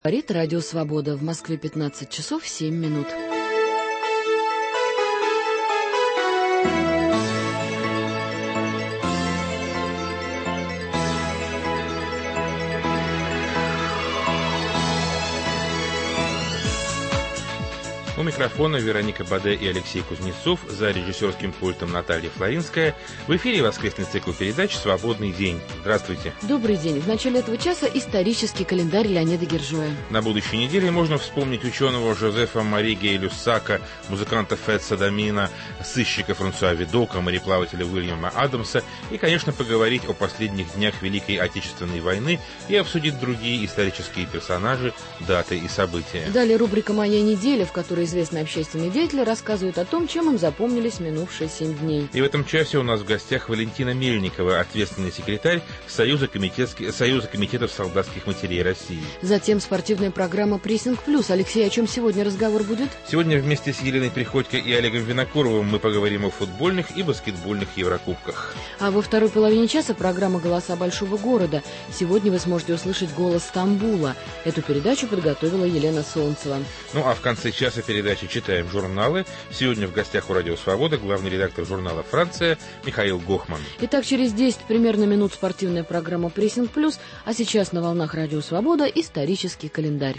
Говорит Радио Свобода. В Москве 15 часов 7 минут. У микрофона Вероника Баде и Алексей Кузнецов, за режиссерским пультом Наталья Флоринская. В эфире воскресный цикл передач «Свободный день». Здравствуйте. Добрый день. В начале этого часа исторический календарь Леонида Гержоя. На будущей неделе можно вспомнить ученого Жозефа Мари Гей-Люссака, музыканта Фетца Домина, сыщика Франсуа Видока, мореплавателя Уильяма Адамса и, конечно, поговорить о последних днях Великой Отечественной войны и обсудить другие исторические персонажи, даты и события. Далее рубрика «Моя неделя», в которой известные общественные деятели рассказывают о том, чем им запомнились минувшие 7 дней. И в этом часе у нас в гостях Валентина Мельникова, ответственный секретарь Союза комитетов солдатских матерей России. Затем спортивная программа «Прессинг плюс». Алексей, о чем сегодня разговор будет? Сегодня вместе с Еленой Приходько и Олегом Винокуровым мы поговорим о футбольных и баскетбольных Еврокубках. А во второй половине часа программа «Голоса большого города». Сегодня вы сможете услышать голос Стамбула. Эту передачу подготовила Елена Солнцева. Ну а в конце часа передачи «Читаем журналы». Сегодня в гостях у Радио Свобода главный редактор журнала «Франция» Михаил Гохман. Итак, через 10 примерно минут спортивная программа «Прессинг плюс», а сейчас на волнах Радио Свобода исторический календарь.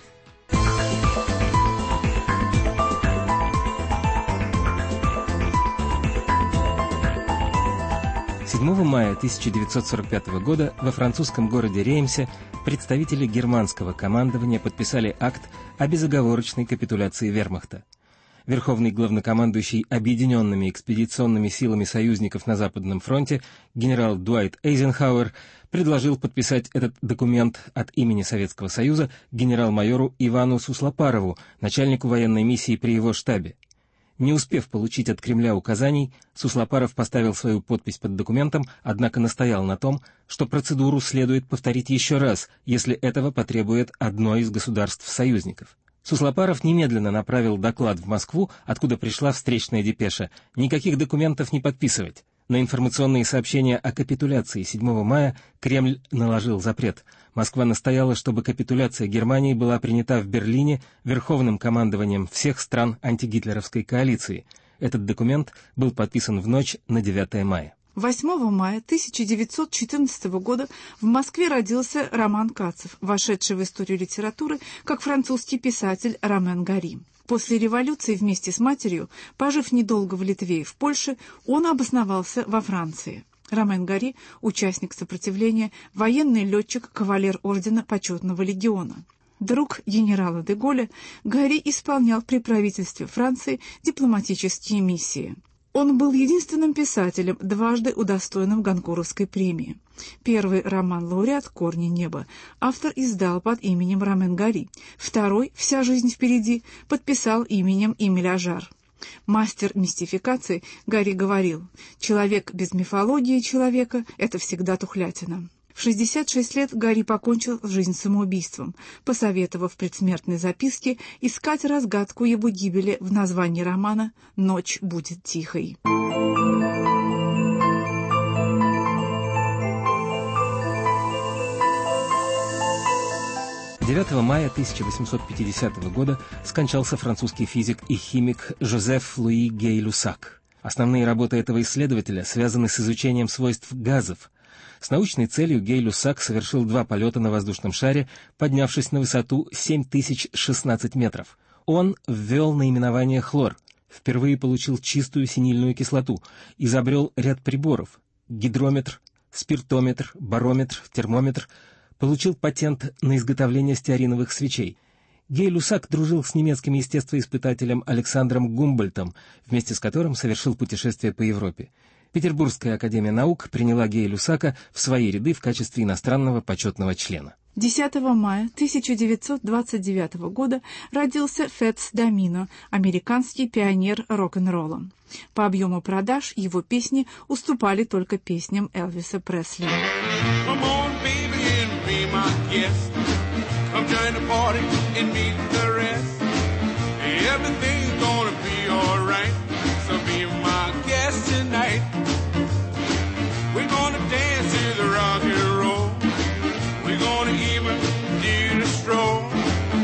7 мая 1945 года во французском городе Реймсе представители германского командования подписали акт о безоговорочной капитуляции вермахта. Верховный главнокомандующий объединенными экспедиционными силами союзников на Западном фронте генерал Дуайт Эйзенхауэр предложил подписать этот документ от имени Советского Союза генерал-майору Ивану Суслопарову, начальнику военной миссии при его штабе. Не успев получить от Кремля указаний, Суслопаров поставил свою подпись под документом, однако настоял на том, что процедуру следует повторить еще раз, если этого потребует одно из государств-союзников. Суслопаров немедленно направил доклад в Москву, откуда пришла встречная депеша. Никаких документов не подписывать. На информационные сообщения о капитуляции 7 мая Кремль наложил запрет. Москва настояла, чтобы капитуляция Германии была принята в Берлине Верховным командованием всех стран антигитлеровской коалиции. Этот документ был подписан в ночь на 9 мая. 8 мая 1914 года в Москве родился Роман Кацев, вошедший в историю литературы как французский писатель Ромен Гори. После революции вместе с матерью, пожив недолго в Литве и в Польше, он обосновался во Франции. Ромен Гори – участник сопротивления, военный летчик, кавалер ордена Почетного легиона. Друг генерала де Голля, Гори исполнял при правительстве Франции дипломатические миссии. Он был единственным писателем, дважды удостоенным Гонкоровской премии. Первый роман «Лауреат. Корни неба» автор издал под именем Ромен Гори. Второй «Вся жизнь впереди» подписал именем Эмиль Ажар. Мастер мистификации Гори говорил: «Человек без мифологии человека – это всегда тухлятина». В 66 лет Гори покончил жизнь самоубийством, посоветовав в предсмертной записке искать разгадку его гибели в названии романа «Ночь будет тихой». — 9 мая 1850 года скончался французский физик и химик Жозеф Луи Гей-Люссак. Основные работы этого исследователя связаны с изучением свойств газов. С научной целью Гей-Люссак совершил 2 полета на воздушном шаре, поднявшись на высоту 7016 метров. Он ввел наименование хлор, впервые получил чистую синильную кислоту, изобрел ряд приборов – гидрометр, спиртометр, барометр, термометр, получил патент на изготовление стеариновых свечей. Гей-Люссак дружил с немецким естествоиспытателем Александром Гумбольдтом, вместе с которым совершил путешествие по Европе. Петербургская академия наук приняла Гей-Люссака в свои ряды в качестве иностранного почетного члена. 10 мая 1929 года родился Фетц Домино, американский пионер рок-н-ролла. По объему продаж его песни уступали только песням Элвиса Пресли. We're gonna dance to the rock and roll. We're gonna even do the stroll.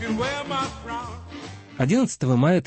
11 мая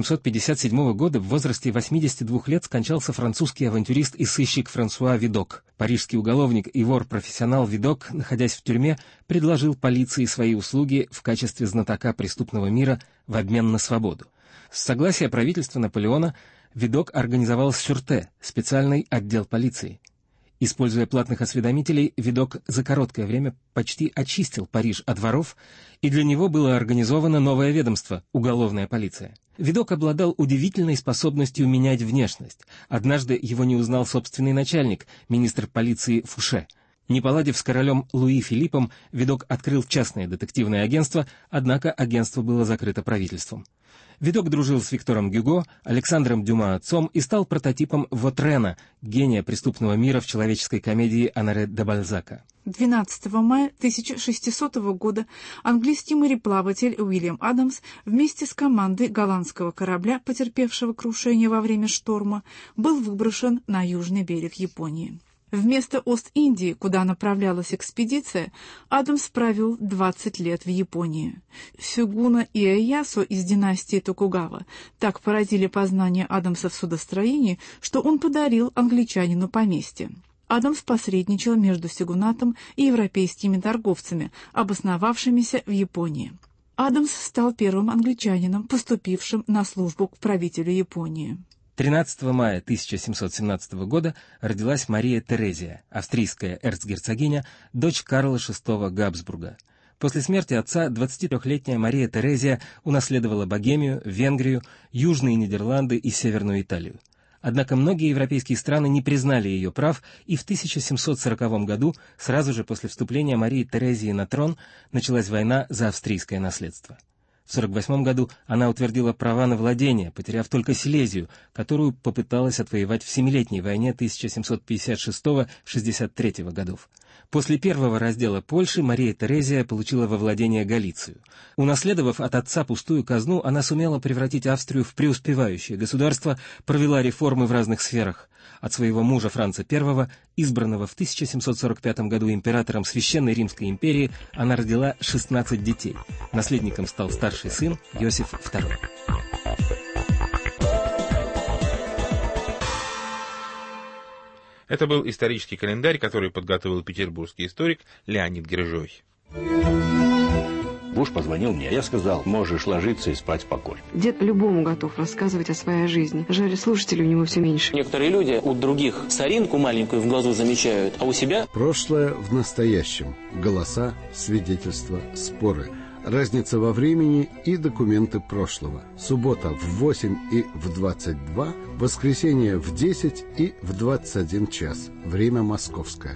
1857 года в возрасте 82 лет скончался французский авантюрист и сыщик Франсуа Видок. Парижский уголовник и вор-профессионал Видок, находясь в тюрьме, предложил полиции свои услуги в качестве знатока преступного мира в обмен на свободу. С согласия правительства Наполеона Видок организовал Сюрте, специальный отдел полиции. Используя платных осведомителей, Видок за короткое время почти очистил Париж от воров, и для него было организовано новое ведомство — уголовная полиция. Видок обладал удивительной способностью менять внешность. Однажды его не узнал собственный начальник, министр полиции Фуше. Не поладив с королем Луи Филиппом, Видок открыл частное детективное агентство, однако агентство было закрыто правительством. Видок дружил с Виктором Гюго, Александром Дюма отцом и стал прототипом Вотрена, гения преступного мира в человеческой комедии Оноре де Бальзака. 12 мая 1600 года английский мореплаватель Уильям Адамс вместе с командой голландского корабля, потерпевшего крушение во время шторма, был выброшен на южный берег Японии. Вместо Ост-Индии, куда направлялась экспедиция, Адамс провел 20 лет в Японии. Сёгуна Иэясу из династии Токугава так поразили познания Адамса в судостроении, что он подарил англичанину поместье. Адамс посредничал между сёгунатом и европейскими торговцами, обосновавшимися в Японии. Адамс стал первым англичанином, поступившим на службу к правителю Японии. 13 мая 1717 года родилась Мария Терезия, австрийская эрцгерцогиня, дочь Карла VI Габсбурга. После смерти отца 23-летняя Мария Терезия унаследовала Богемию, Венгрию, Южные Нидерланды и Северную Италию. Однако многие европейские страны не признали ее прав, и в 1740 году, сразу же после вступления Марии Терезии на трон, началась война за австрийское наследство. В 1948 году она утвердила права на владение, потеряв только Силезию, которую попыталась отвоевать в Семилетней войне 1756-63 годов. После первого раздела Польши Мария Терезия получила во владение Галицию. Унаследовав от отца пустую казну, она сумела превратить Австрию в преуспевающее государство, провела реформы в разных сферах. От своего мужа Франца I, избранного в 1745 году императором Священной Римской империи, она родила 16 детей. Наследником стал старший сын Иосиф II. Это был исторический календарь, который подготовил петербургский историк Леонид Грижой. Муж позвонил мне, я сказал: можешь ложиться и спать спокойно. Дед любому готов рассказывать о своей жизни. Жаль, слушателей у него все меньше. Некоторые люди у других соринку маленькую в глазу замечают, а у себя... Прошлое в настоящем. Голоса, свидетельства, споры. Разница во времени и документы прошлого. Суббота в 8 и в 22, воскресенье в 10 и в 21 час. Время московское.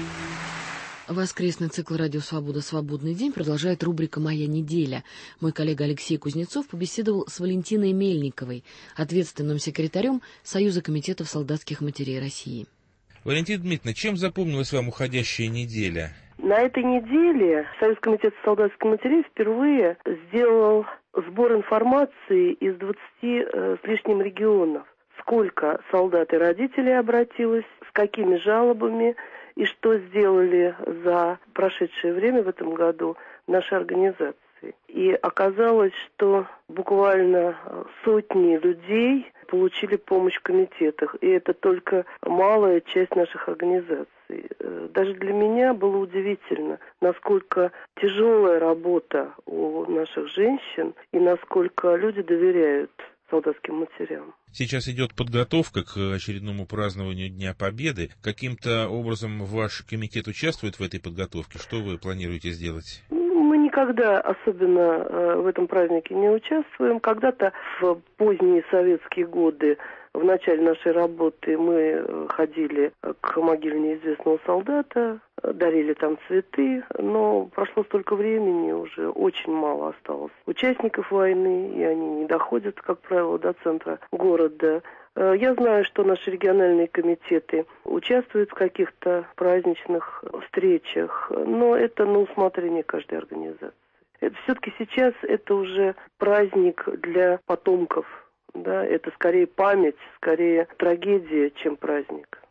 Воскресный цикл «Радио Свобода. Свободный день» продолжает рубрика «Моя неделя». Мой коллега Алексей Кузнецов побеседовал с Валентиной Мельниковой, ответственным секретарем Союза комитетов солдатских матерей России. Валентина Дмитриевна, чем запомнилась вам уходящая неделя? На этой неделе Союз комитетов солдатских матерей впервые сделал сбор информации из 20 с лишним регионов. Сколько солдат и родителей обратилось, с какими жалобами и что сделали за прошедшее время в этом году наши организации. И оказалось, что буквально сотни людей получили помощь в комитетах, и это только малая часть наших организаций. Даже для меня было удивительно, насколько тяжелая работа у наших женщин и насколько люди доверяют солдатским матерям. Сейчас идет подготовка к очередному празднованию Дня Победы. Каким-то образом ваш комитет участвует в этой подготовке? Что вы планируете сделать? Мы никогда особенно в этом празднике не участвуем. Когда-то в поздние советские годы, в начале нашей работы, мы ходили к могиле неизвестного солдата, дарили там цветы, но прошло столько времени, уже очень мало осталось участников войны, и они не доходят, как правило, до центра города. Я знаю, что наши региональные комитеты участвуют в каких-то праздничных встречах, но это на усмотрение каждой организации. Все-таки сейчас это уже праздник для потомков. Да, это скорее память, скорее трагедия, чем праздник.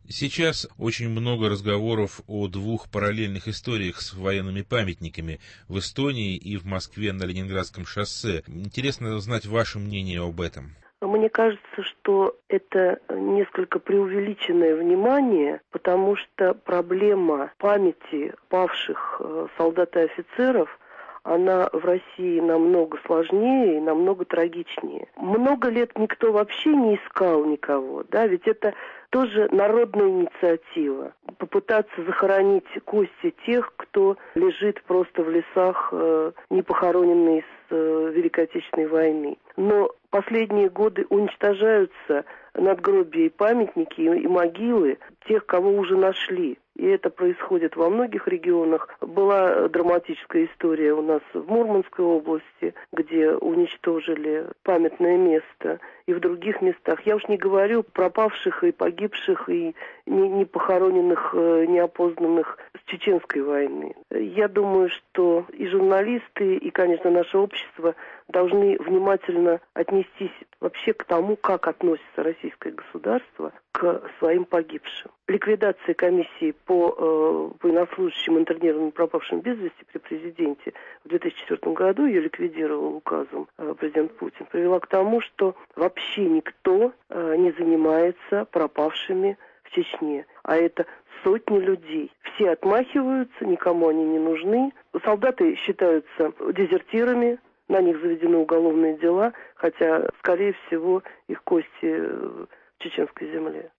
Сейчас очень много разговоров о двух параллельных историях с военными памятниками в Эстонии и в Москве на Ленинградском шоссе. Интересно знать ваше мнение об этом. Мне кажется, что это несколько преувеличенное внимание, потому что проблема памяти павших солдат и офицеров, она в России намного сложнее и намного трагичнее. Много лет никто вообще не искал никого, да, ведь это тоже народная инициатива. Попытаться захоронить кости тех, кто лежит просто в лесах, не похороненный с Великой Отечественной войны. Но последние годы уничтожаются надгробия и памятники, и могилы тех, кого уже нашли. И это происходит во многих регионах. Была драматическая история у нас в Мурманской области, где уничтожили памятное место, и в других местах. Я уж не говорю про пропавших и погибших, и не похороненных, неопознанных с Чеченской войны. Я думаю, что и журналисты, и, конечно, наше общество должны внимательно отнестись вообще к тому, как относится российское государство к своим погибшим. Ликвидация комиссии по военнослужащим, интернированным, пропавшим без вести при президенте в 2004 году, ее ликвидировал указом президент Путин, привела к тому, что вообще никто не занимается пропавшими в Чечне. А это сотни людей. Все отмахиваются, никому они не нужны. Солдаты считаются дезертирами, на них заведены уголовные дела, хотя, скорее всего, их кости в чеченской земле.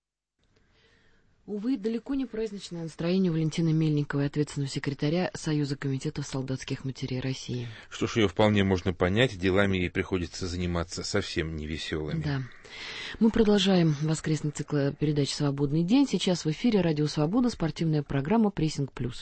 Увы, далеко не праздничное настроение Валентины Мельниковой, ответственного секретаря Союза комитетов солдатских матерей России. Что ж, ее вполне можно понять, делами ей приходится заниматься совсем невеселыми. Да. Мы продолжаем воскресный цикл передач «Свободный день». Сейчас в эфире «Радио Свобода», спортивная программа «Прессинг Плюс».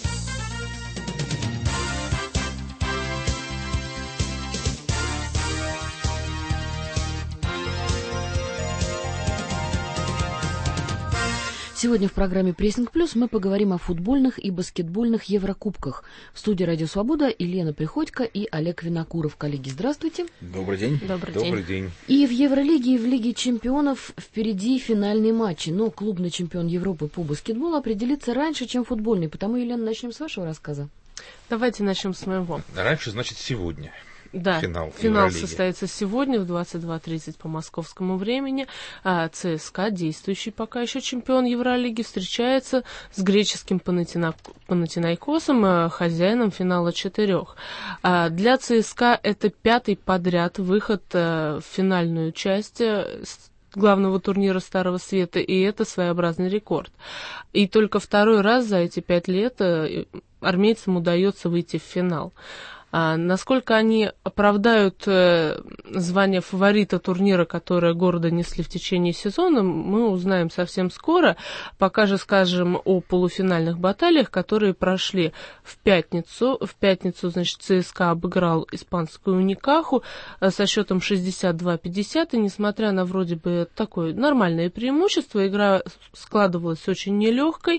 Сегодня в программе «Прессинг Плюс» мы поговорим о футбольных и баскетбольных Еврокубках. В студии «Радио Свобода» Елена Приходько и Олег Винокуров. Коллеги, здравствуйте. Добрый день. Добрый день. И в Евролиге, и в Лиге чемпионов впереди финальные матчи. Но клубный чемпион Европы по баскетболу определится раньше, чем футбольный. Потому, Елена, начнем с вашего рассказа. Давайте начнем с моего. Раньше, значит, сегодня. Да, финал состоится сегодня в 22:30 по московскому времени. ЦСКА, действующий пока еще чемпион Евролиги, встречается с греческим Панатинайкосом, хозяином финала 4. Для ЦСКА это 5-й подряд выход в финальную часть главного турнира Старого Света, и это своеобразный рекорд. И только второй раз за эти 5 лет армейцам удается выйти в финал. Насколько они оправдают звание фаворита турнира, которое города несли в течение сезона, мы узнаем совсем скоро. Пока же скажем о полуфинальных баталиях, которые прошли в пятницу. В пятницу, значит, ЦСКА обыграл испанскую Уникаху со счетом 62-50, и несмотря на вроде бы такое нормальное преимущество, игра складывалась очень нелегкой.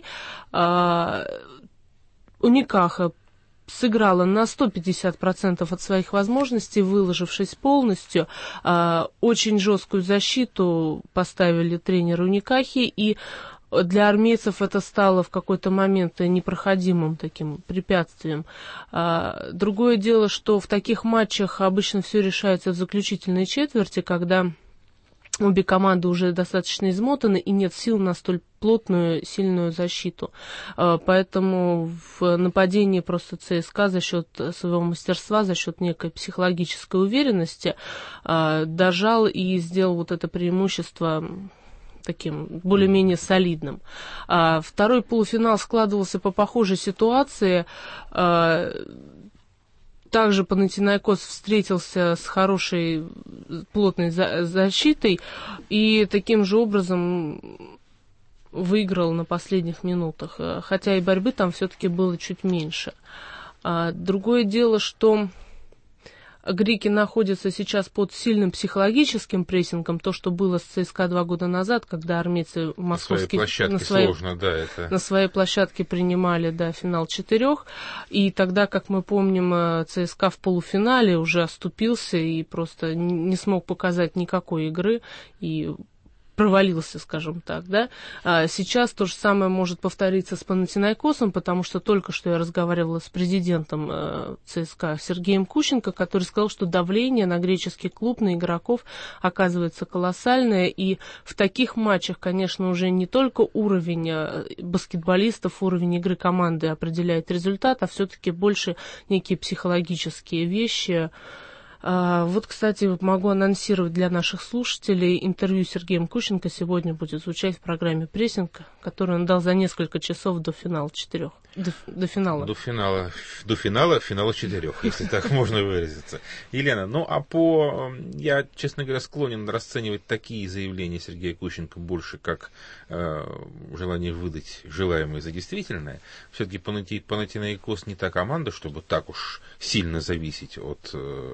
Уникаха сыграла на 150% от своих возможностей, выложившись полностью. Очень жесткую защиту поставили тренеры Уникахи, и для армейцев это стало в какой-то момент непроходимым таким препятствием. Другое дело, что в таких матчах обычно все решается в заключительной четверти, когда обе команды уже достаточно измотаны и нет сил на столь плотную, сильную защиту. Поэтому в нападении просто ЦСКА за счет своего мастерства, за счет некой психологической уверенности дожал и сделал вот это преимущество таким более-менее солидным. Второй полуфинал складывался по похожей ситуации. Также Панатинайкос встретился с хорошей плотной защитой и таким же образом выиграл на последних минутах, хотя и борьбы там все-таки было чуть меньше. Другое дело, что греки находятся сейчас под сильным психологическим прессингом, то, что было с ЦСКА 2 года назад, когда армейцы московские на своей площадке принимали финал 4, и тогда, как мы помним, ЦСКА в полуфинале уже оступился и просто не смог показать никакой игры, и провалился, скажем так, да. Сейчас то же самое может повториться с Панатинайкосом, потому что только что я разговаривала с президентом ЦСКА Сергеем Кущенко, который сказал, что давление на греческий клуб, на игроков оказывается колоссальное, и в таких матчах, конечно, уже не только уровень баскетболистов, уровень игры команды определяет результат, а все-таки больше некие психологические вещи. Вот, кстати, могу анонсировать для наших слушателей, интервью с Сергеем Кущенко сегодня будет звучать в программе «Прессинг», которую он дал за несколько часов до финала 4. До финала. До финала 4, если так можно выразиться. Елена, я, честно говоря, склонен расценивать такие заявления Сергея Кущенко больше как желание выдать желаемое за действительное. Все-таки Панатинаикос не та команда, чтобы так уж сильно зависеть от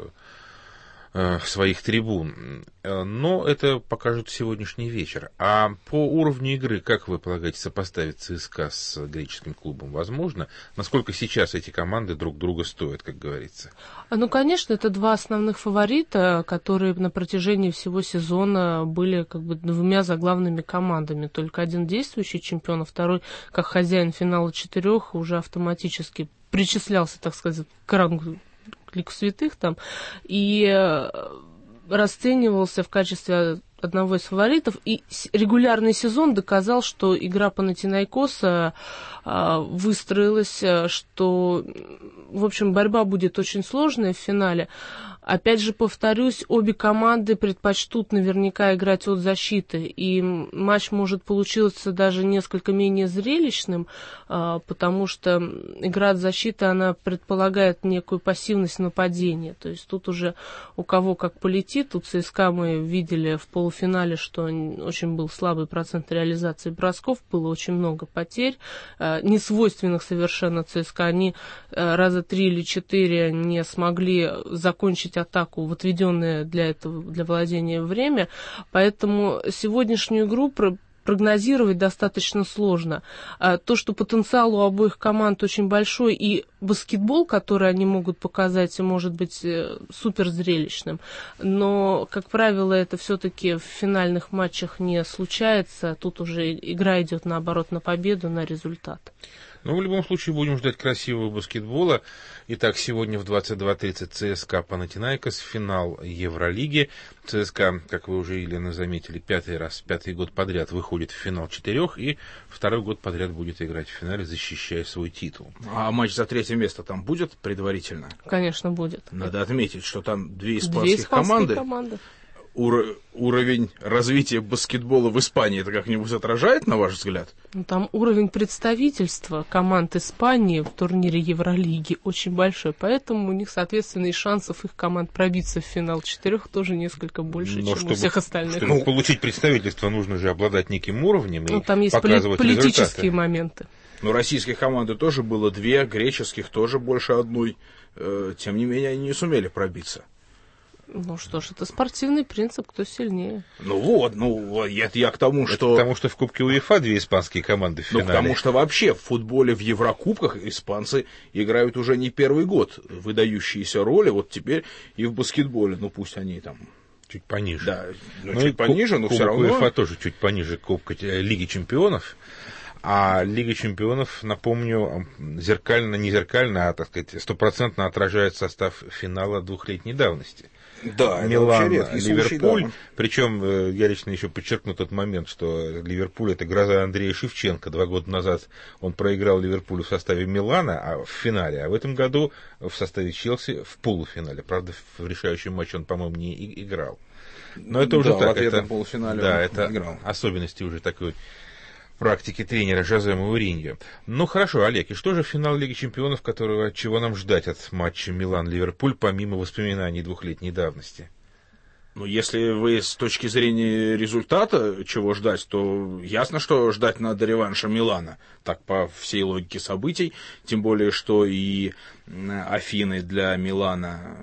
своих трибун. Но это покажет сегодняшний вечер. А по уровню игры, как вы полагаете, сопоставить ЦСКА с греческим клубом возможно? Насколько сейчас эти команды друг друга стоят, как говорится? Конечно, это два основных фаворита, которые на протяжении всего сезона были как бы двумя заглавными командами. Только один действующий чемпион, а второй, как хозяин финала 4, уже автоматически причислялся, так сказать, к рангу лику святых там, и расценивался в качестве одного из фаворитов. И регулярный сезон доказал, что игра Панатинайкоса выстроилась, что, в общем, борьба будет очень сложная в финале. Опять же, повторюсь, обе команды предпочтут наверняка играть от защиты, и матч может получиться даже несколько менее зрелищным, потому что игра от защиты, она предполагает некую пассивность нападения. То есть тут уже у кого как полетит. У ЦСКА мы видели в полуфинале, что очень был слабый процент реализации бросков, было очень много потерь, несвойственных совершенно ЦСКА. Они раза 3 или 4 не смогли закончить атаку в отведенное для этого, для владения время, поэтому сегодняшнюю игру прогнозировать достаточно сложно. То, что потенциал у обоих команд очень большой, и баскетбол, который они могут показать, может быть супер зрелищным, но, как правило, это все-таки в финальных матчах не случается, тут уже игра идет, наоборот, на победу, на результат. В любом случае будем ждать красивого баскетбола. Итак, сегодня в 22:30 ЦСКА Панатинаикос, финал Евролиги. ЦСКА, как вы уже, Елена, заметили, пятый год подряд выходит в финал 4, и второй год подряд будет играть в финале, защищая свой титул. А матч за 3 место там будет предварительно? Конечно, будет. Надо отметить, что там две испанских команды. Уровень развития баскетбола в Испании это как-нибудь отражает, на ваш взгляд? Там уровень представительства команд Испании в турнире Евролиги очень большой, поэтому у них, соответственно, и шансов их команд пробиться в финал 4 тоже несколько больше, чем у всех остальных. Чтобы получить представительство, нужно же обладать неким уровнем и там есть показывать политические результаты. Моменты. Российских команды тоже было 2, греческих тоже больше 1. Тем не менее, они не сумели пробиться. Что ж, это спортивный принцип, кто сильнее. Я к тому, что... Потому что в Кубке УЕФА 2 испанские команды в финале. Потому что вообще в футболе, в Еврокубках испанцы играют уже не первый год выдающиеся роли, вот теперь и в баскетболе, пусть они там... Чуть пониже. Да, чуть пониже, но все равно... УЕФА тоже чуть пониже Кубка Лиги Чемпионов. А Лига Чемпионов, напомню, не зеркально, а, так сказать, 100% отражает состав финала 2-летней давности. Да, Милан, Ливерпуль. Случай, да. Причем я лично еще подчеркну тот момент, что Ливерпуль — это гроза Андрея Шевченко. 2 года назад он проиграл Ливерпулю в составе Милана в финале, а в этом году в составе Челси в полуфинале. Правда, в решающем матче он, по-моему, не играл. Но это уже так. В полуфинале он играл. Особенности уже такой практики тренера Жозе Мауриньо. Хорошо, Олег, и что же финал Лиги Чемпионов, чего нам ждать от матча Милан-Ливерпуль, помимо воспоминаний 2-летней давности? Если вы с точки зрения результата чего ждать, то ясно, что ждать надо реванша Милана, так по всей логике событий, тем более, что и Афины для Милана,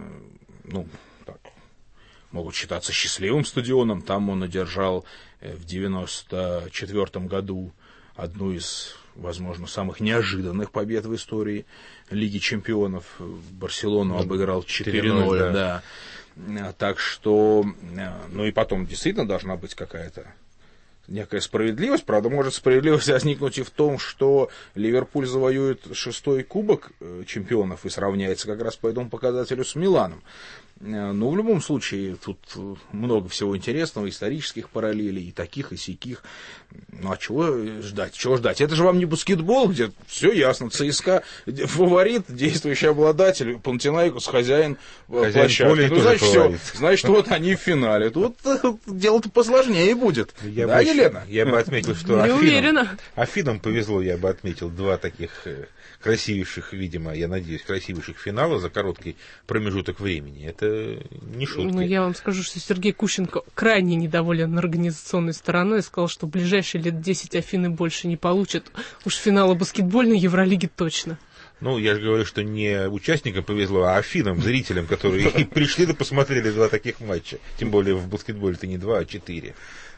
могут считаться счастливым стадионом, там он одержал в 1994 году одну из, возможно, самых неожиданных побед в истории Лиги Чемпионов. Барселону обыграл 4-0. Да. Так что, и потом действительно должна быть какая-то некая справедливость. Правда, может справедливость возникнуть и в том, что Ливерпуль завоюет 6-й кубок чемпионов и сравняется как раз по этому показателю с Миланом. Но в любом случае тут много всего интересного, исторических параллелей, и таких, и сяких. Ну а чего ждать? Чего ждать? Это же вам не баскетбол, где все ясно. ЦСКА фаворит, действующий обладатель, Пантенаикос хозяин площадки. Ну, значит, все. Значит, вот они в финале. Тут дело-то посложнее будет. Елена? Я бы отметил, что Афинам повезло, я бы отметил, два таких красивейших, видимо, я надеюсь, красивейших финала за короткий промежуток времени. Это не шутки. Ну, я вам скажу, что Сергей Кущенко крайне недоволен организационной стороной и сказал, что в ближайшие лет 10 Афины больше не получат. Уж финала баскетбольной Евролиги точно. Ну, я же говорю, что не участникам повезло, а Афинам, зрителям, которые пришли да посмотрели два таких матча. Тем более в баскетболе-то не два, а 4.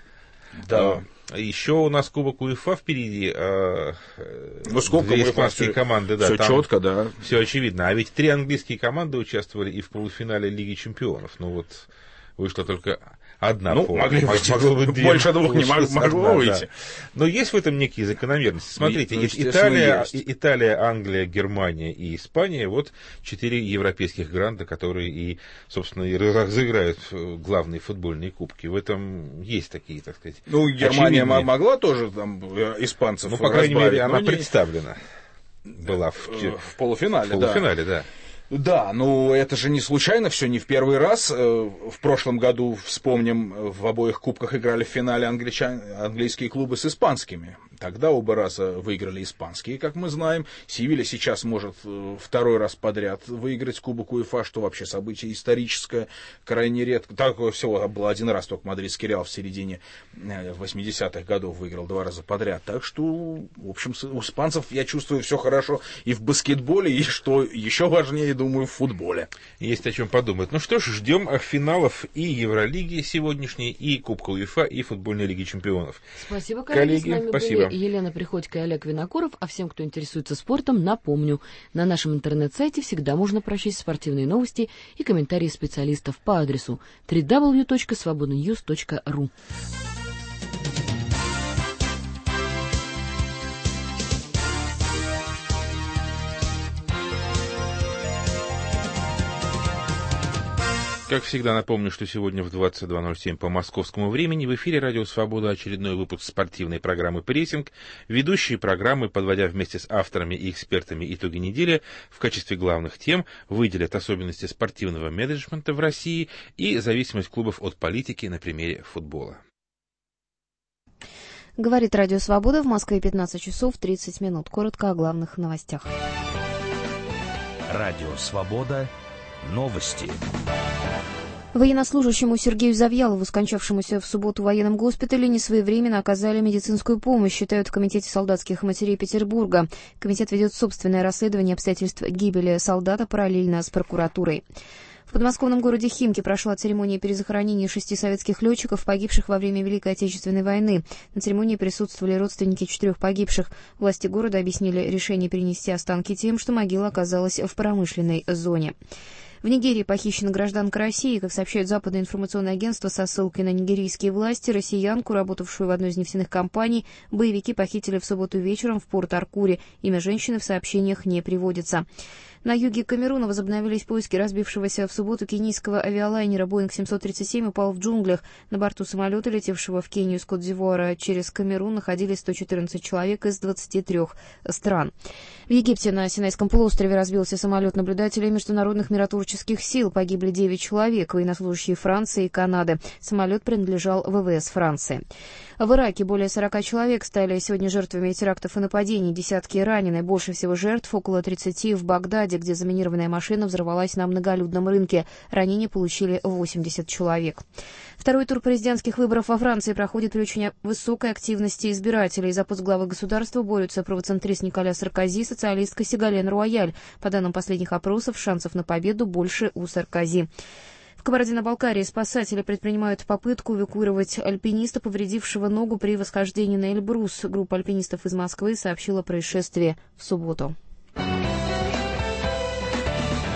Да. Еще у нас Кубок УЕФА впереди. Ну, сколько две испанские команды, да. Все четко, да. Все очевидно. А ведь 3 английские команды участвовали и в полуфинале Лиги Чемпионов. Ну вот вышло только одна. Ну, могло быть две. Больше двух не могло выйти. Да. Но есть в этом некие закономерности. Смотрите, Италия, Англия, Германия и Испания, вот 4 европейских гранда, которые и, собственно, и разыграют главные футбольные кубки. В этом есть такие, так сказать. Ну, Германия могла тоже там испанцев. Ну, по крайней мере, она представлена была в полуфинале. В полуфинале, да. Да, ну это же не случайно, все не в первый раз. В прошлом году, вспомним, в обоих кубках играли в финале английские клубы с испанскими. Тогда оба раза выиграли испанские, как мы знаем. Севилья сейчас может второй раз подряд выиграть Кубок УЕФА, что вообще событие историческое, крайне редко. Такое всего было один раз, только мадридский Реал в середине 80-х годов выиграл 2 раза подряд. Так что, в общем, у испанцев, я чувствую, все хорошо и в баскетболе, и, что еще важнее, думаю, в футболе. Есть о чем подумать. Ну что ж, ждем финалов и Евролиги сегодняшней, и Кубка УЕФА, и футбольной Лиги Чемпионов. Спасибо, коллеги. Спасибо. Елена Приходько и Олег Винокуров. А всем, кто интересуется спортом, напомню, на нашем интернет-сайте всегда можно прочесть спортивные новости и комментарии специалистов по адресу www.svobodnynews.ru. Как всегда, напомню, что сегодня в 22:07 по московскому времени в эфире «Радио Свобода» очередной выпуск спортивной программы «Прессинг». Ведущие программы, подводя вместе с авторами и экспертами итоги недели, в качестве главных тем выделят особенности спортивного менеджмента в России и зависимость клубов от политики на примере футбола. Говорит «Радио Свобода», в Москве 15 часов 30 минут. Коротко о главных новостях. «Радио Свобода». Новости. Военнослужащему Сергею Завьялову, скончавшемуся в субботу в военном госпитале, несвоевременно оказали медицинскую помощь, считают в Комитете солдатских матерей Петербурга. Комитет ведет собственное расследование обстоятельств гибели солдата параллельно с прокуратурой. В подмосковном городе Химки прошла церемония перезахоронения 6 советских летчиков, погибших во время Великой Отечественной войны. На церемонии присутствовали родственники 4 погибших. Власти города объяснили решение перенести останки тем, что могила оказалась в промышленной зоне. В Нигерии похищена гражданка России. Как сообщают западные информационные агентства со ссылкой на нигерийские власти, россиянку, работавшую в одной из нефтяных компаний, боевики похитили в субботу вечером в Порт-Аркуре. Имя женщины в сообщениях не приводится. На юге Камеруна возобновились поиски разбившегося в субботу кенийского авиалайнера Boeing 737 упал в джунглях. На борту самолета, летевшего в Кению с Кот-д'Ивуара через Камерун, находились 114 человек из 23 стран. В Египте на Синайском полуострове разбился самолет наблюдателей международных миротворческих сил. Погибли 9 человек, военнослужащие Франции и Канады. Самолет принадлежал ВВС Франции. В Ираке более 40 человек стали сегодня жертвами терактов и нападений. Десятки ранены. Больше всего жертв, около 30 в Багдаде, где заминированная машина взорвалась на многолюдном рынке. Ранения получили 80 человек. Второй тур президентских выборов во Франции проходит при очень высокой активности избирателей. За пост главы государства борются правоцентрист Николя Саркози и социалистка Сигален Руаяль. По данным последних опросов, шансов на победу больше у Саркози. В Кабардино-Балкарии спасатели предпринимают попытку эвакуировать альпиниста, повредившего ногу при восхождении на Эльбрус. Группа альпинистов из Москвы сообщила о происшествии в субботу.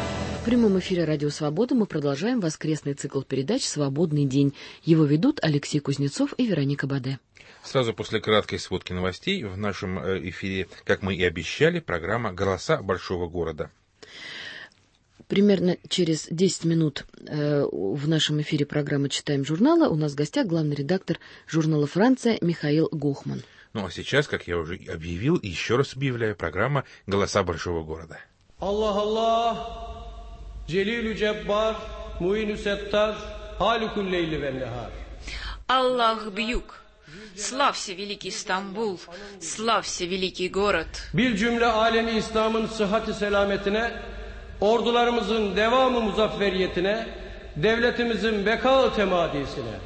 прямом эфире «Радио Свобода» мы продолжаем воскресный цикл передач «Свободный день». Его ведут Алексей Кузнецов и Вероника Баде. Сразу после краткой сводки новостей в нашем эфире, как мы и обещали, программа «Голоса большого города». Примерно через 10 минут в нашем эфире программы «Читаем журналы». У нас в гостях главный редактор журнала «Франция» Михаил Гохман. Ну а сейчас, как я уже объявил, еще раз объявляю, программа «Голоса большого города». Allah Allah, Celilü Cebbar, Muin-ü Settar, Halikul Leyli ve Nehar. Аллах Бьюк, славься, великий Стамбул, славься, великий город. Bir cümle alemi İslam'ın sıhhati selametine, ordularımızın devamı muzafferiyetine, devletimizin beka temadisine.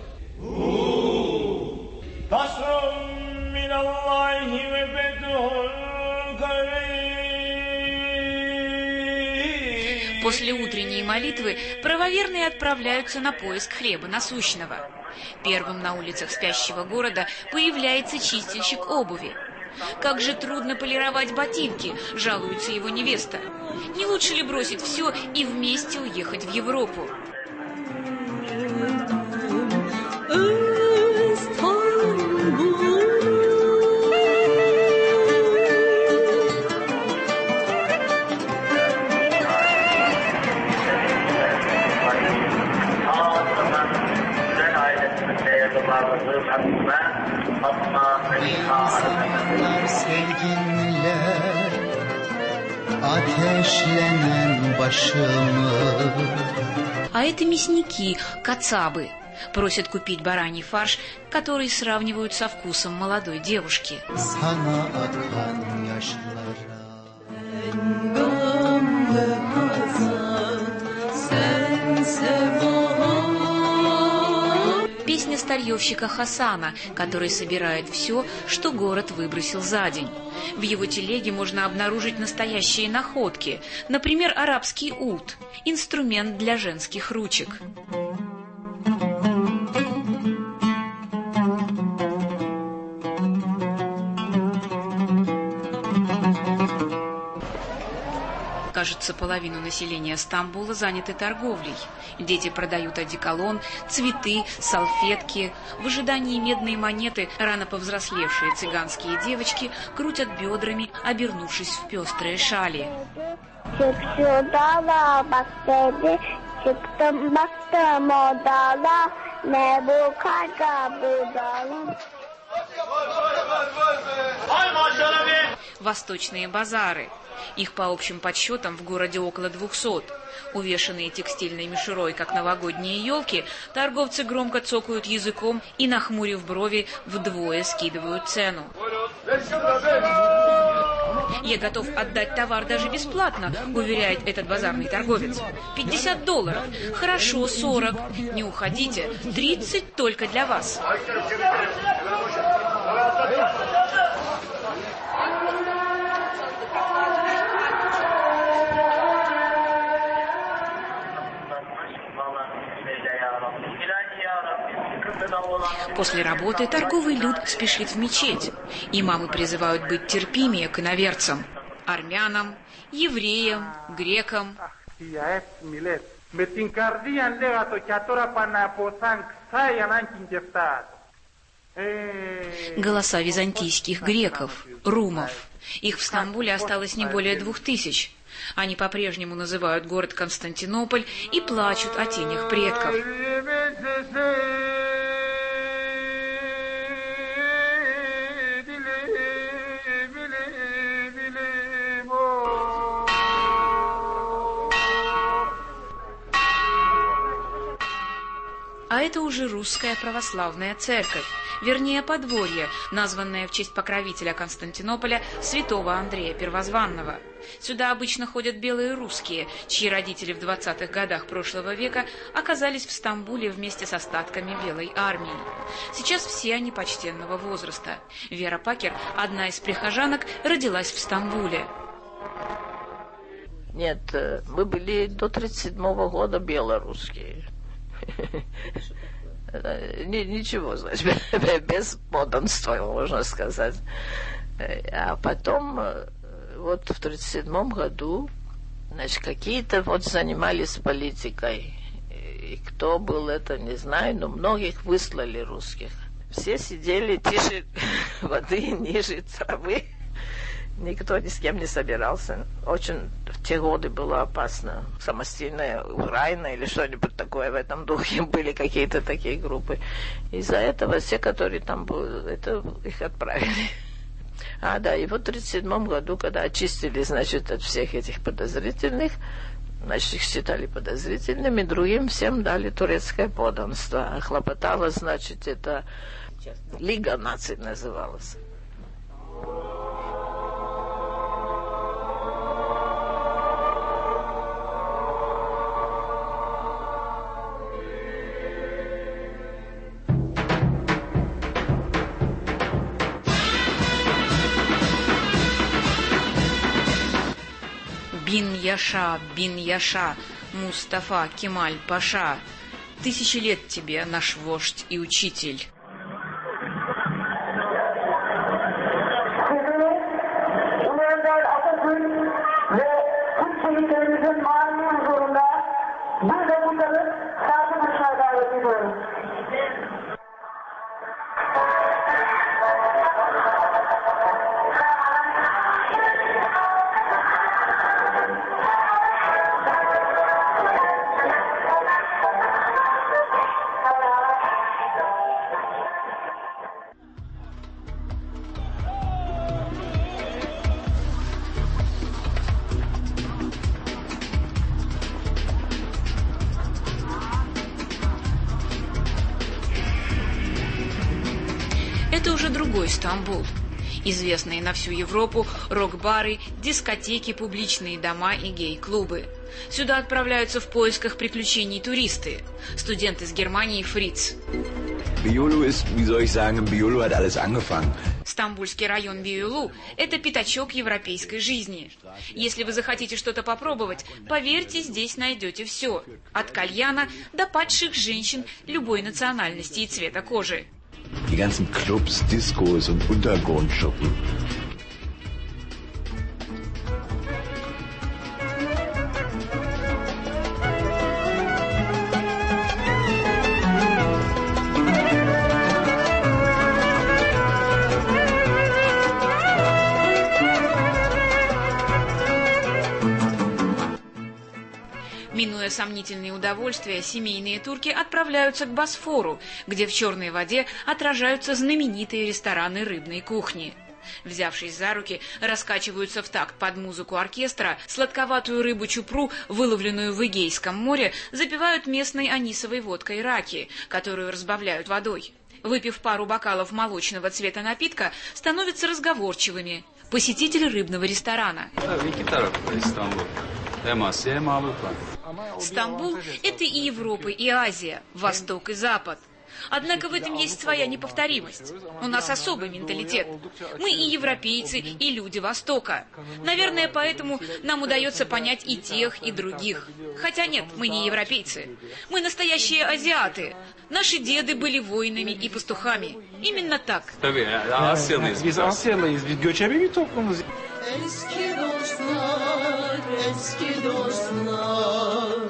Nasrun minallahi ve beduhul kareyn. После утренней молитвы правоверные отправляются на поиск хлеба насущного. Первым на улицах спящего города появляется чистильщик обуви. Как же трудно полировать ботинки, жалуется его невеста. Не лучше ли бросить все и вместе уехать в Европу? Sevginle ateşlenen başımı. А это мясники, кацабы. Просят купить бараний фарш, который сравнивают со вкусом молодой девушки. Sana akan yaşlara. Песня старьевщика Хасана, который собирает все, что город выбросил за день. В его телеге можно обнаружить настоящие находки, например, арабский ут, инструмент для женских ручек. Кажется, половину населения Стамбула заняты торговлей. Дети продают одеколон, цветы, салфетки. В ожидании медной монеты рано повзрослевшие цыганские девочки крутят бедрами, обернувшись в пестрые шали. Восточные базары. Их по общим подсчетам в городе около 200. Увешанные текстильной мишурой, как новогодние елки, торговцы громко цокают языком и, нахмурив брови, вдвое скидывают цену. «Я готов отдать товар даже бесплатно», — уверяет этот базарный торговец. $50. Хорошо, 40. Не уходите. 30 только для вас. После работы торговый люд спешит в мечеть. Имамы призывают быть терпимее к иноверцам, армянам, евреям, грекам. Голоса византийских греков, румов. Их в Стамбуле осталось не более 2000. Они по-прежнему называют город Константинополь и плачут о тенях предков. А это уже русская православная церковь, вернее подворье, названное в честь покровителя Константинополя святого Андрея Первозванного. Сюда обычно ходят белые русские, чьи родители в 20-х годах прошлого века оказались в Стамбуле вместе с остатками Белой армии. Сейчас все они почтенного возраста. Вера Пакер, одна из прихожанок, родилась в Стамбуле. Нет, мы были до 1937 года белорусские. Ничего, значит, без подданства, можно сказать. А потом, вот в 1937 году Значит, какие-то вот занимались политикой. И кто был это, не знаю, но многих выслали русских. Все сидели тише воды, ниже травы. Никто ни с кем не собирался. Очень в те годы было опасно. Самостийная Украина или что-нибудь такое в этом духе. Были какие-то такие группы. Из-за этого все, которые там были, это их отправили. Да, и вот в 1937 году, когда очистили, значит, от всех этих подозрительных, значит, их считали подозрительными, другим всем дали турецкое подданство. А хлопотало, значит, это Лига наций называлась. Бин Яша, Мустафа Кемаль Паша, 1000 лет тебе, наш вождь и учитель. Это уже другой Стамбул. Известные на всю Европу рок-бары, дискотеки, публичные дома и гей-клубы. Сюда отправляются в поисках приключений туристы. Студент из Германии Фриц. Стамбульский район Биюлу – это пятачок европейской жизни. Если вы захотите что-то попробовать, поверьте, здесь найдете все. От кальяна до падших женщин любой национальности и цвета кожи. Die ganzen Clubs, Discos und Untergrundschuppen. Минуя сомнительные удовольствия, семейные турки отправляются к Босфору, где в черной воде отражаются знаменитые рестораны рыбной кухни. Взявшись за руки, раскачиваются в такт под музыку оркестра, сладковатую рыбу чупру, выловленную в Эгейском море, запивают местной анисовой водкой раки, которую разбавляют водой. Выпив пару бокалов молочного цвета напитка, становятся разговорчивыми. Посетители рыбного ресторана. Стамбул – это и Европа, и Азия, Восток и Запад. Однако в этом есть своя неповторимость. У нас особый менталитет. Мы и европейцы, и люди Востока. Наверное, поэтому нам удается понять и тех, и других. Хотя нет, мы не европейцы. Мы настоящие азиаты. Наши деды были воинами и пастухами. Именно так. Eski dostlar, eski dostlar.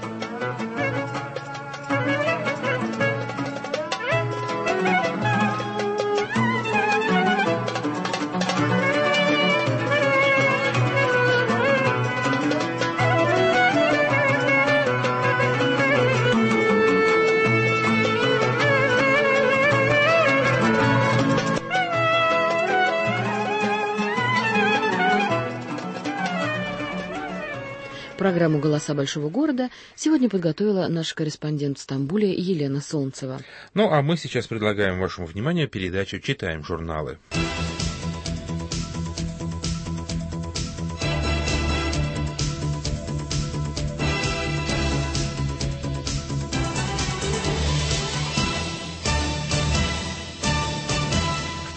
Программу «Голоса большого города» сегодня подготовила наш корреспондент в Стамбуле Елена Солнцева. Ну, а мы сейчас предлагаем вашему вниманию передачу «Читаем журналы». В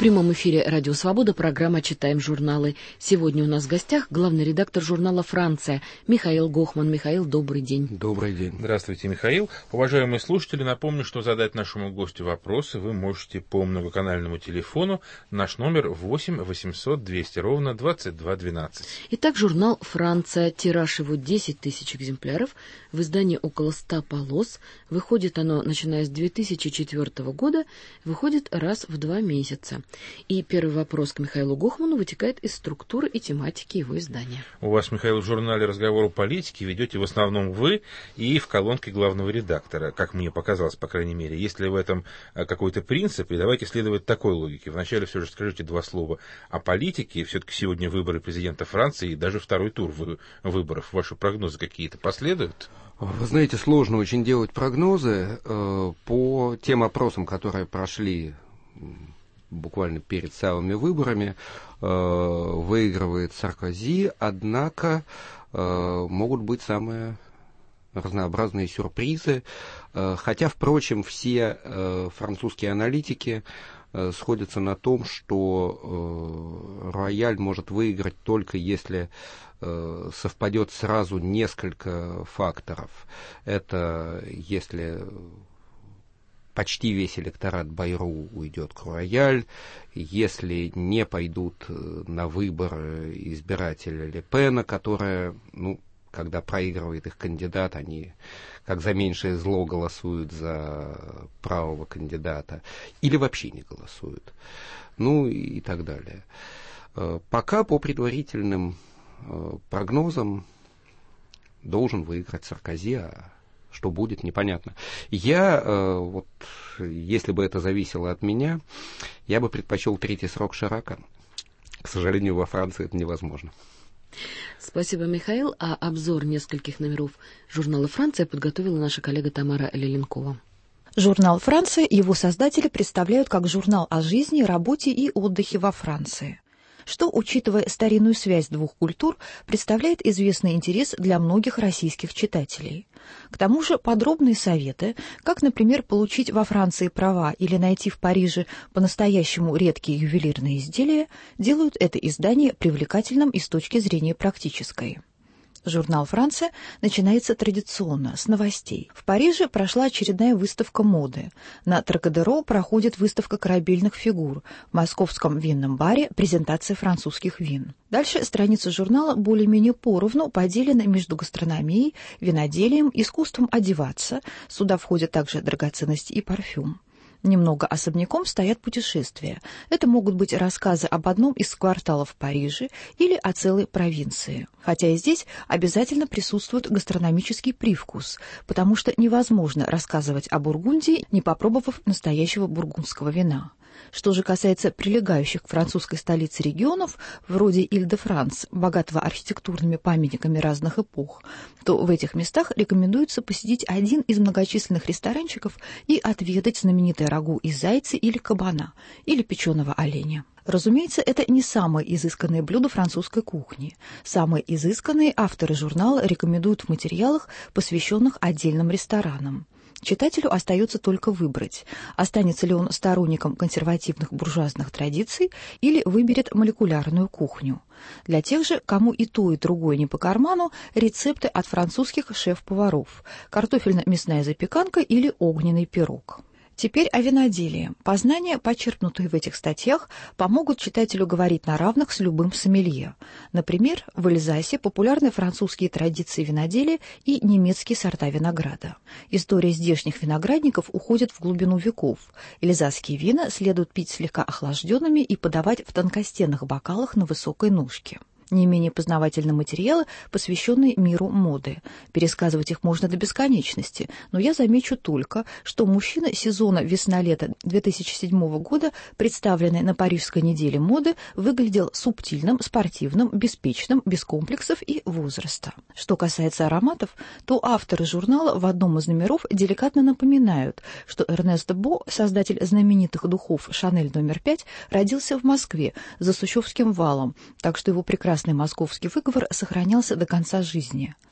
прямом эфире «Радио Свобода» программа «Читаем журналы». Сегодня у нас в гостях главный редактор журнала «Франция» Михаил Гохман. Михаил, добрый день. Добрый день. Здравствуйте, Михаил. Уважаемые слушатели, напомню, что задать нашему гостю вопросы вы можете по многоканальному телефону. Наш номер 8 800 200 ровно 2212. Итак, журнал «Франция». Тираж его 10 тысяч экземпляров. В издании около 100 полос. Выходит оно, начиная с 2004 года, выходит раз в 2 месяца. И первый вопрос к Михаилу Гохману вытекает из структуры и тематики его издания. У вас, Михаил, в журнале «Разговор о политике» ведете в основном вы и в колонке главного редактора, как мне показалось, по крайней мере. Есть ли в этом какой-то принцип? И давайте следовать такой логике. Вначале все же скажите 2 слова о политике. Все-таки сегодня выборы президента Франции и даже второй тур выборов. Ваши прогнозы какие-то последуют? Вы знаете, сложно очень делать прогнозы по тем опросам, которые прошли буквально перед самыми выборами. Выигрывает Саркози, однако могут быть самые разнообразные сюрпризы. Хотя, впрочем, все французские аналитики сходятся на том, что Рояль может выиграть только если совпадет сразу несколько факторов. Это если почти весь электорат Байру уйдет к Рояль, если не пойдут на выборы избиратели Ле Пена, которая, когда проигрывает их кандидат, они как за меньшее зло голосуют за правого кандидата, или вообще не голосуют, и так далее. Пока по предварительным прогнозам должен выиграть Саркози, а что будет, непонятно. Если бы это зависело от меня, я бы предпочел 3-й срок Ширака. К сожалению, во Франции это невозможно. Спасибо, Михаил. А обзор нескольких номеров журнала «Франция» подготовила наша коллега Тамара Леленкова. Журнал «Франция» его создатели представляют как журнал о жизни, работе и отдыхе во Франции, что, учитывая старинную связь двух культур, представляет известный интерес для многих российских читателей. К тому же подробные советы, как, например, получить во Франции права или найти в Париже по-настоящему редкие ювелирные изделия, делают это издание привлекательным и с точки зрения практической. Журнал «Франция» начинается традиционно, с новостей. В Париже прошла очередная выставка моды. На Трокадеро проходит выставка корабельных фигур. В московском винном баре презентация французских вин. Дальше страницы журнала более-менее поровну поделены между гастрономией, виноделием, искусством одеваться. Сюда входят также драгоценности и парфюм. Немного особняком стоят путешествия. Это могут быть рассказы об одном из кварталов Парижа или о целой провинции. Хотя и здесь обязательно присутствует гастрономический привкус, потому что невозможно рассказывать о Бургундии, не попробовав настоящего бургундского вина. Что же касается прилегающих к французской столице регионов, вроде Иль-де-Франс, богатого архитектурными памятниками разных эпох, то в этих местах рекомендуется посетить один из многочисленных ресторанчиков и отведать знаменитое рагу из зайца или кабана, или печеного оленя. Разумеется, это не самые изысканные блюда французской кухни. Самые изысканные авторы журнала рекомендуют в материалах, посвященных отдельным ресторанам. Читателю остается только выбрать, останется ли он сторонником консервативных буржуазных традиций или выберет молекулярную кухню. Для тех же, кому и то, и другое не по карману, рецепты от французских шеф-поваров, картофельно-мясная запеканка или огненный пирог. Теперь о виноделии. Познания, почерпнутые в этих статьях, помогут читателю говорить на равных с любым сомелье. Например, в Эльзасе популярны французские традиции виноделия и немецкие сорта винограда. История здешних виноградников уходит в глубину веков. Эльзасские вина следует пить слегка охлажденными и подавать в тонкостенных бокалах на высокой ножке. Не менее познавательны материалы, посвященные миру моды. Пересказывать их можно до бесконечности, но я замечу только, что мужчина сезона весна-лето 2007 года, представленный на Парижской неделе моды, выглядел субтильным, спортивным, беспечным, без комплексов и возраста. Что касается ароматов, то авторы журнала в одном из номеров деликатно напоминают, что Эрнест Бо, создатель знаменитых духов «Шанель номер 5», родился в Москве за Сущевским валом, так что его прекрасный московский выговор сохранялся до конца жизни.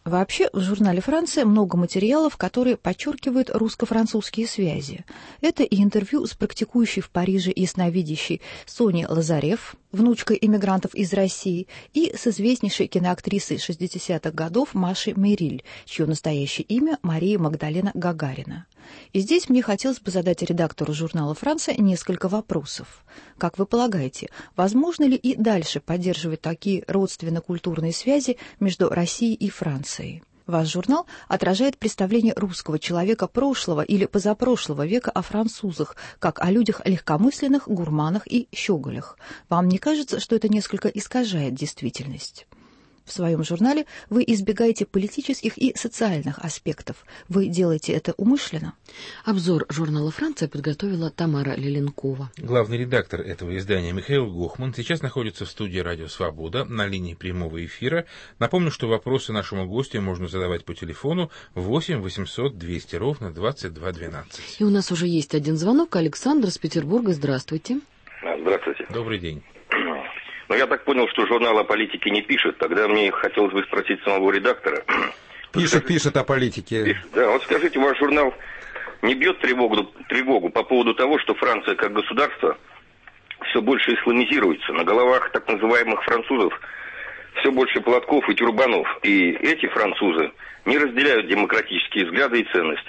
Вообще, в журнале «Франция» много материалов, которые подчеркивают русско-французские связи. Это и интервью с практикующей в Париже ясновидящей Соней Лазарев, внучкой иммигрантов из России, и с известнейшей киноактрисой 60-х годов Машей Мериль, чье настоящее имя Мария Магдалена Гагарина. И здесь мне хотелось бы задать редактору журнала «Франция» несколько вопросов. Как вы полагаете, возможно ли и дальше поддерживать такие родственно-культурные связи между Россией и Францией? Ваш журнал отражает представление русского человека прошлого или позапрошлого века о французах, как о людях легкомысленных, гурманах и щеголях. Вам не кажется, что это несколько искажает действительность? В своем журнале вы избегаете политических и социальных аспектов. Вы делаете это умышленно? Обзор журнала «Франция» подготовила Тамара Леленкова. Главный редактор этого издания Михаил Гохман сейчас находится в студии «Радио Свобода» на линии прямого эфира. Напомню, что вопросы нашему гостю можно задавать по телефону 8 800 200 ровно 22 12. И у нас уже есть один звонок. Александр из Петербурга. Здравствуйте. Здравствуйте. Добрый день. Ну, я так понял, что журнал о политике не пишет. Тогда мне хотелось бы спросить самого редактора. Пишет о политике. Да, вот скажите, ваш журнал не бьет тревогу по поводу того, что Франция как государство все больше исламизируется. На головах так называемых французов все больше платков и тюрбанов. И эти французы не разделяют демократические взгляды и ценности.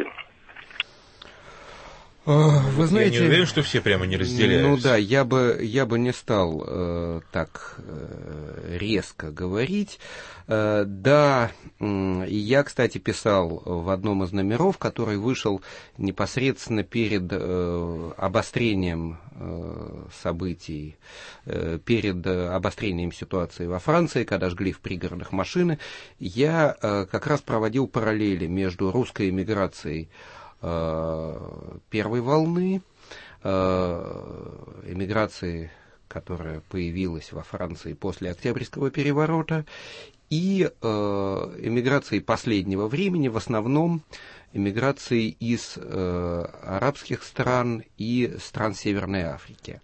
Вы знаете, я не уверен, что все прямо не разделяют. Ну да, я бы не стал так резко говорить. Да, я, кстати, писал в одном из номеров, который вышел непосредственно перед обострением событий, перед обострением ситуации во Франции, когда жгли в пригородах машины, я как раз проводил параллели между русской эмиграцией первой волны, эмиграции, которая появилась во Франции после Октябрьского переворота, и эмиграции последнего времени, в основном эмиграции из арабских стран и стран Северной Африки.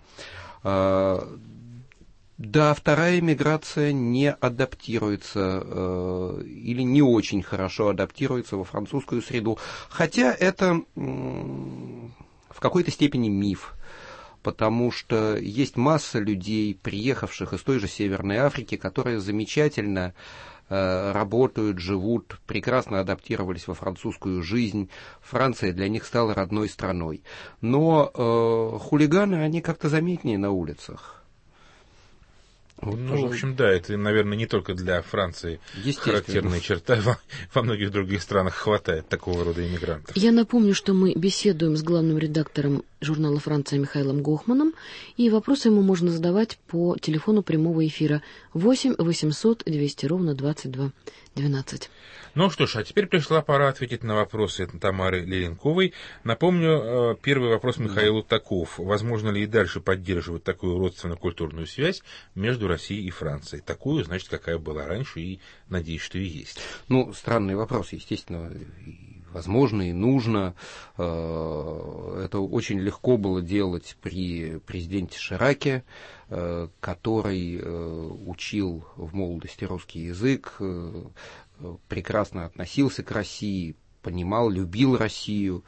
Да, вторая эмиграция не адаптируется или не очень хорошо адаптируется во французскую среду, хотя это в какой-то степени миф, потому что есть масса людей, приехавших из той же Северной Африки, которые замечательно работают, живут, прекрасно адаптировались во французскую жизнь. Франция для них стала родной страной. Но хулиганы, они как-то заметнее на улицах. Ну, в общем, да, это, наверное, не только для Франции характерная черта. Во многих других странах хватает такого рода иммигрантов. Я напомню, что мы беседуем с главным редактором журнала «Франция» Михаилом Гохманом, и вопросы ему можно задавать по телефону прямого эфира 8 800 200 ровно 22 12. Ну что ж, а теперь пришла пора ответить на вопросы Тамары Леленковой. Напомню, первый вопрос Михаилу таков. Возможно ли и дальше поддерживать такую родственно-культурную связь между Россией и Францией? Такую, значит, какая была раньше, и надеюсь, что и есть. Ну, странный вопрос, естественно, возможно и нужно. Это очень легко было делать при президенте Шираке, который учил в молодости русский язык, прекрасно относился к России, понимал, любил Россию,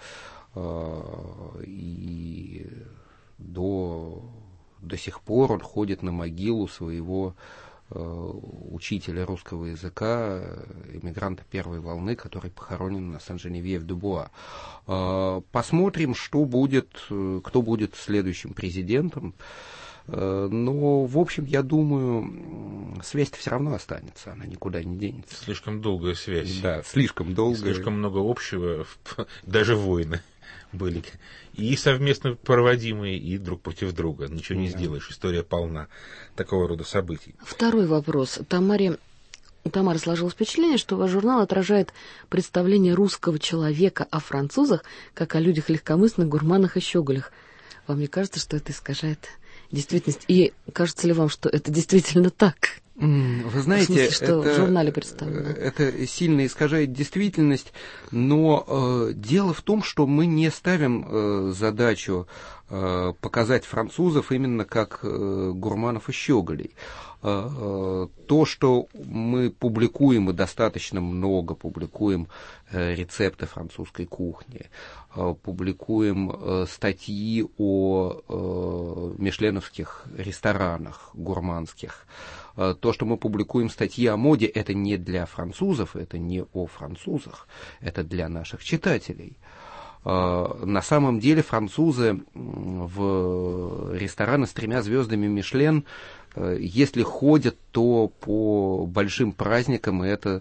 и до сих пор он ходит на могилу своего учителя русского языка, эмигранта первой волны, который похоронен на Сен-Женевьев-де-Буа. Посмотрим, кто будет следующим президентом. Но, в общем, я думаю, связь-то все равно останется, она никуда не денется. Слишком долгая связь. Да, слишком долгая. Слишком много общего, даже войны были. И совместно проводимые, и друг против друга. Ничего не сделаешь, история полна такого рода событий. Второй вопрос. У Тамары сложилось впечатление, что ваш журнал отражает представление русского человека о французах, как о людях легкомысленных, гурманах и щеголях. Вам не кажется, что это искажает действительность? И кажется ли вам, что это действительно так? Вы знаете, в смысле, что в журнале представлено? Это сильно искажает действительность, но дело в том, что мы не ставим задачу показать французов именно как гурманов и щеголей. То, что мы публикуем, и достаточно много публикуем рецепты французской кухни, публикуем статьи о мишленовских ресторанах гурманских. То, что мы публикуем статьи о моде, это не для французов, это не о французах, это для наших читателей. На самом деле французы в рестораны с 3 звездами Мишлен, если ходят, то по большим праздникам, и это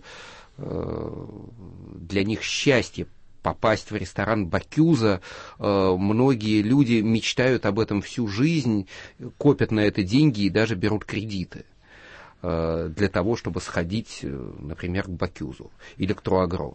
для них счастье попасть в ресторан Бакюза. Многие люди мечтают об этом всю жизнь, копят на это деньги и даже берут кредиты для того, чтобы сходить, например, к Бакюзу или к Труагро.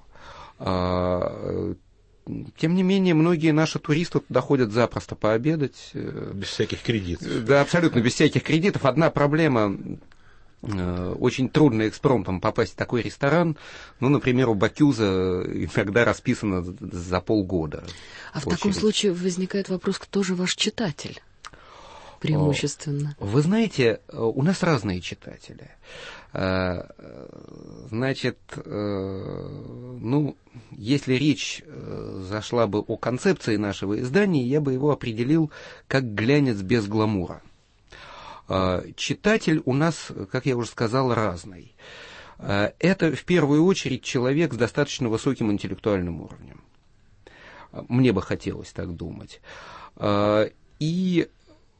Тем не менее, многие наши туристы туда ходят запросто пообедать. Без всяких кредитов. Да, абсолютно без всяких кредитов. Одна проблема, очень трудно экспромтом попасть в такой ресторан. Ну, например, у Бакюза иногда расписано за полгода. А в таком случае возникает вопрос, кто же ваш читатель? Преимущественно. Вы знаете, у нас разные читатели. Значит, если речь зашла бы о концепции нашего издания, я бы его определил как глянец без гламура. Читатель у нас, как я уже сказал, разный. Это в первую очередь человек с достаточно высоким интеллектуальным уровнем. Мне бы хотелось так думать. И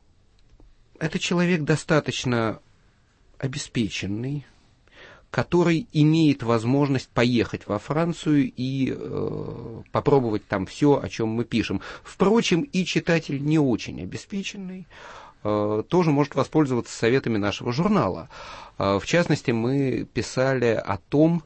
это человек достаточно обеспеченный, который имеет возможность поехать во Францию и попробовать там все, о чем мы пишем. Впрочем, и читатель не очень обеспеченный тоже может воспользоваться советами нашего журнала. В частности, мы писали о том,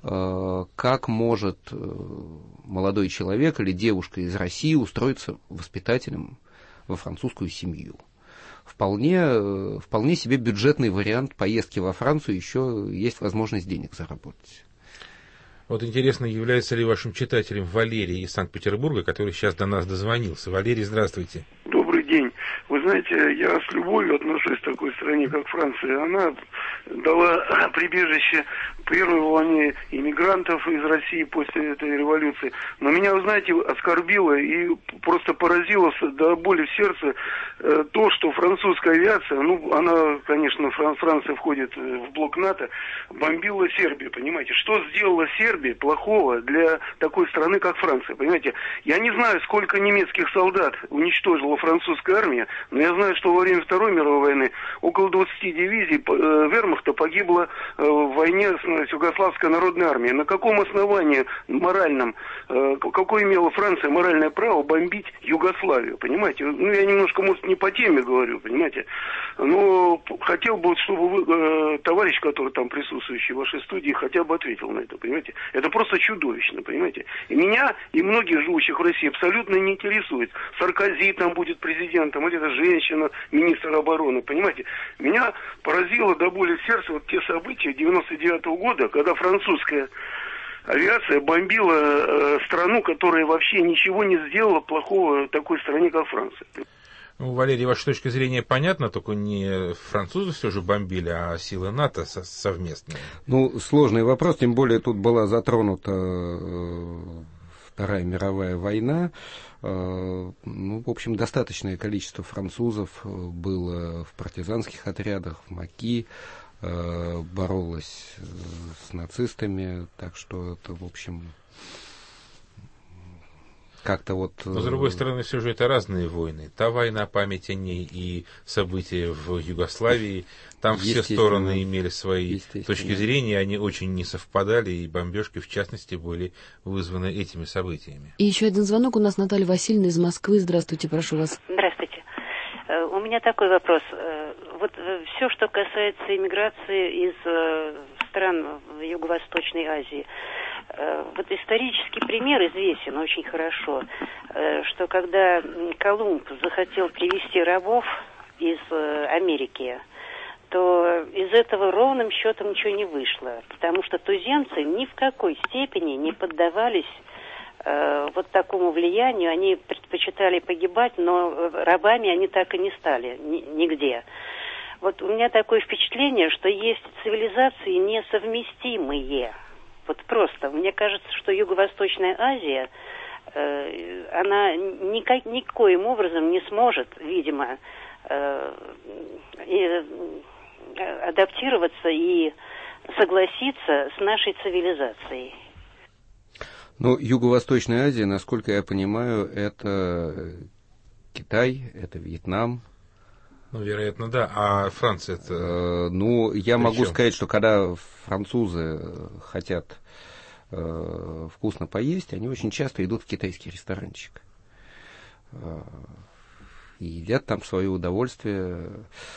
как может молодой человек или девушка из России устроиться воспитателем во французскую семью. Вполне себе бюджетный вариант поездки во Францию, еще есть возможность денег заработать. Вот интересно, является ли вашим читателем Валерий из Санкт-Петербурга, который сейчас до нас дозвонился. Валерий, здравствуйте. Добрый день. Вы знаете, я с любовью отношусь к такой стране, как Франция. Она дала прибежище первой волне иммигрантов из России после этой революции. Но меня, вы знаете, оскорбило и просто поразило до боли в сердце то, что французская авиация, она, конечно, Франция входит в блок НАТО, бомбила Сербию, понимаете. Что сделала Сербия плохого для такой страны, как Франция, понимаете. Я не знаю, сколько немецких солдат уничтожила французская армия, но я знаю, что во время Второй мировой войны около 20 дивизий вермахта погибло в войне с Югославской народной армией. На каком основании моральном, какое имела Франция моральное право бомбить Югославию, понимаете? Я немножко, может, не по теме говорю, понимаете? Но хотел бы, чтобы вы, товарищ, который там присутствующий в вашей студии, хотя бы ответил на это, понимаете? Это просто чудовищно, понимаете? И меня, и многих живущих в России абсолютно не интересует. Саркози там будет президентом, вот эта женщина, министр обороны, понимаете? Меня поразило до боли в сердце вот те события 99-го года, когда французская авиация бомбила страну, которая вообще ничего не сделала плохого такой стране, как Франция. Валерий, ваша точка зрения понятна, только не французы все же бомбили, а силы НАТО совместные. Сложный вопрос, тем более тут была затронута Вторая мировая война. В общем, достаточное количество французов было в партизанских отрядах, в Маки, боролось с нацистами, так что это, в общем, как-то вот... Но, с другой стороны, все же это разные войны. Та война, память о ней и события в Югославии, там все стороны имели свои точки зрения, они очень не совпадали, и бомбежки, в частности, были вызваны этими событиями. И еще один звонок у нас, Наталья Васильевна из Москвы. Здравствуйте, прошу вас. Здравствуйте. У меня такой вопрос. Вот все, что касается иммиграции из стран в Юго-Восточной Азии, вот исторический пример известен очень хорошо, что когда Колумб захотел привезти рабов из Америки, то из этого ровным счетом ничего не вышло, потому что туземцы ни в какой степени не поддавались вот такому влиянию, они предпочитали погибать, но рабами они так и не стали нигде. Вот у меня такое впечатление, что есть цивилизации несовместимые. Вот просто. Мне кажется, что Юго-Восточная Азия, она никоим образом не сможет, видимо, адаптироваться и согласиться с нашей цивилизацией. Ну, Юго-Восточная Азия, насколько я понимаю, это Китай, это Вьетнам. Ну, вероятно, да. А Франция это... Ну, я могу сказать, что когда французы хотят вкусно поесть, они очень часто идут в китайский ресторанчик. И едят там в свое удовольствие,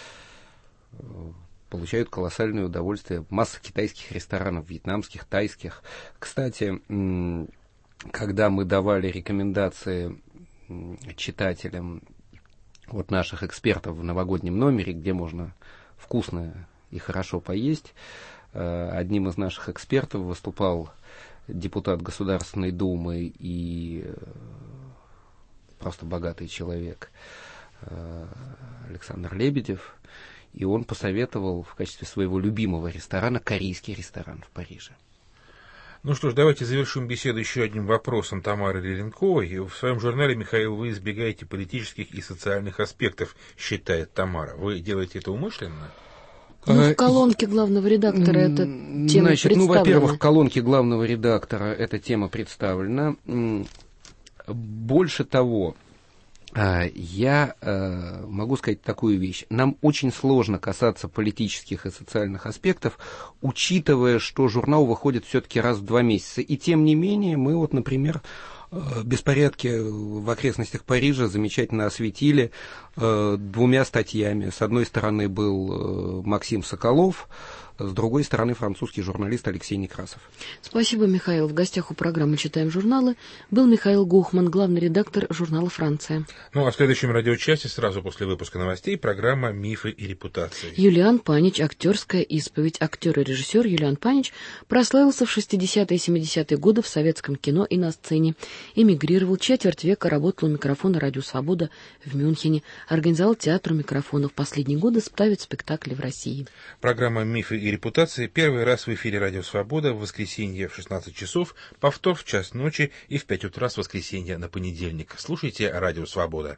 получают колоссальное удовольствие. Масса китайских ресторанов, вьетнамских, тайских. Кстати, когда мы давали рекомендации читателям от наших экспертов в новогоднем номере, где можно вкусно и хорошо поесть, одним из наших экспертов выступал депутат Государственной Думы и просто богатый человек Александр Лебедев, и он посоветовал в качестве своего любимого ресторана корейский ресторан в Париже. Ну что ж, давайте завершим беседу еще одним вопросом Тамары Леренковой. В своем журнале, Михаил, вы избегаете политических и социальных аспектов, считает Тамара. Вы делаете это умышленно? Ну, в колонке главного редактора эта тема представлена. Ну, во-первых, в колонке главного редактора эта тема представлена. Больше того, я могу сказать такую вещь. Нам очень сложно касаться политических и социальных аспектов, учитывая, что журнал выходит все-таки раз в 2 месяца. И тем не менее, мы вот, например, беспорядки в окрестностях Парижа замечательно осветили 2 статьями. С одной стороны был Максим Соколов, с другой стороны французский журналист Алексей Некрасов. Спасибо, Михаил. В гостях у программы «Читаем журналы» был Михаил Гохман, главный редактор журнала «Франция». Ну, а в следующем радиочасе, сразу после выпуска новостей, программа «Мифы и репутации». Юлиан Панич, актерская исповедь. Актер и режиссер Юлиан Панич прославился в 60-е и 70-е годы в советском кино и на сцене. Эмигрировал, четверть века работал у микрофона «Радио Свобода» в Мюнхене, организовал театр у микрофона. В последние годы ставит спектакли в России. Программа «Мифы и репутации» первый раз в эфире «Радио Свобода» в воскресенье в 16 часов, повтор в 1:00 ночи и в 5 утра с воскресенья на понедельник. Слушайте «Радио Свобода».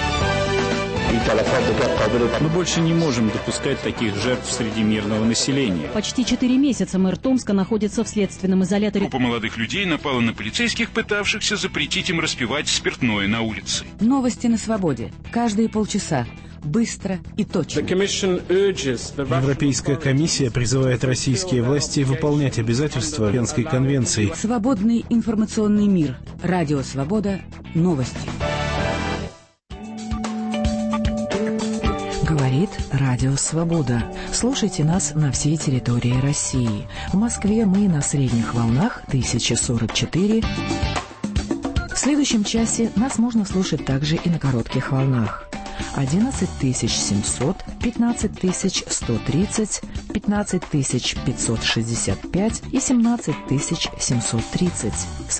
Мы больше не можем допускать таких жертв среди мирного населения. Почти 4 месяца мэр Томска находится в следственном изоляторе. Группа молодых людей напала на полицейских, пытавшихся запретить им распивать спиртное на улице. Новости на свободе. Каждые полчаса. Быстро и точно. Европейская комиссия призывает российские власти выполнять обязательства Венской конвенции. Свободный информационный мир. Радио Свобода. Новости. Говорит Радио Свобода. Слушайте нас на всей территории России. В Москве мы на средних волнах 1044. В следующем часе нас можно слушать также и на коротких волнах. 11700, 15130, 15565 и 17730.